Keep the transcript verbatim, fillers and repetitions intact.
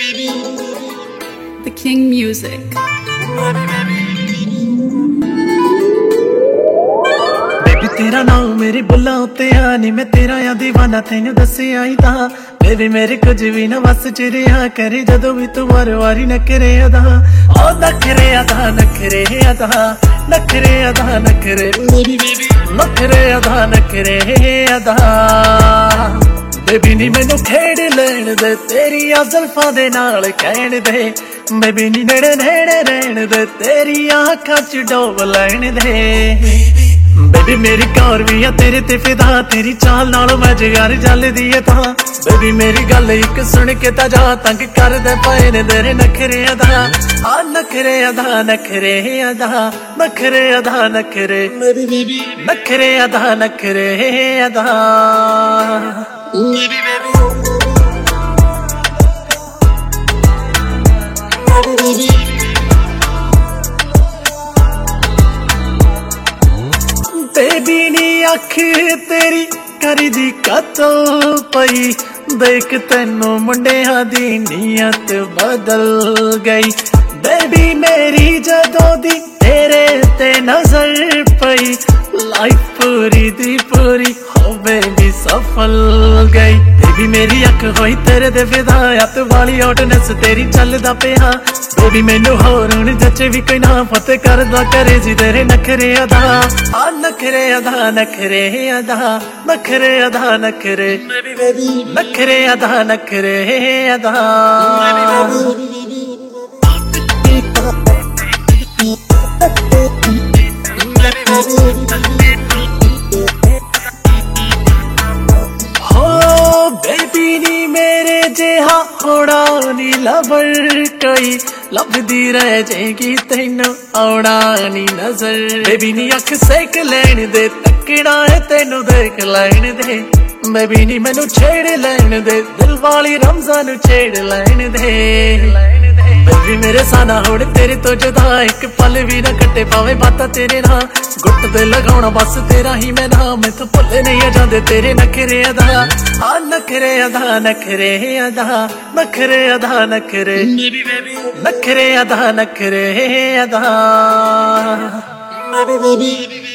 The King Music. Baby तेरा नाम मेरी बुल्ला उत्ते आ नी मैं तेरा या दीवाना तेनू दसे आई ता बेबी मेरे कुछ भी न बस चिरिया करे जदों भी तू वार वारी नखरे अदा ओ नखरे अदा नखरे अदा नखरे अदा नखरे मेरी बेबी नखरे अदा नखरे अदा बेबी नी मैनू खेड़ लैण दे तेरी जुल्फां दे नाल कहण दे बेबी नी नेड़े नेड़े रहण दे तेरी आंखां च डोब लैण दे बेबी मेरी कार भी है तेरे ते फिदा तेरी चाल नालों मैं जगार जलदी है ता बेबी मेरी गल एक सुन के ता जा तंग कर दे पाए ने तेरे नखरे अदा आ नखरे अदा नखरे अदा नखरे अदा नखरे मेरी बेबी नखरे अदा नखरे अदा मेरी बेबी बेबी नी अख तेरी करी दी कतो पई देख तेनू मुंडिया दी नीयत बदल गई बेबी मेरी जदों दी तेरे ते नजर पई लाइफ पूरी दी पूरी हो बेबी सफल गई बेबी मेरी अख होई तेरे दे विदायत वाली हॉटनेस तेरी चलदा पिया बेबी मैनू होर हुण जचे भी कोई ना फते करदा करे जी तेरे नखरे अदा आ नखरे अदा नखरे अदा नखरे अदा नखरे मेरी बेबी नखरे अदा नखरे अदा हो बेबी नी मेरे जेहा होड़ा नी लबर कोई लभदी रह जाएगी तेनू आउणा नी नजर बेबी नी अख सेक लैण दे तकना है तेनू देख लैण दे बेबी नी मैनू छेड़ लैण दे दिल वाली रमजान छेड़ लैण दे बेबी मेरे साना होड़ तेरे तो जुदा एक पल भी ना कटे पावे बाता तेरे ना गुट दे लगाउणा बस तेरा ही मैं ना मैं तो भुल्ले नहीं जांदे तेरे नखरे अदा आ नखरे अदा नखरे अदा नखरे अदा नखरे मेरी बेबी नखरे अदा नखरे अदा मेरी बेबी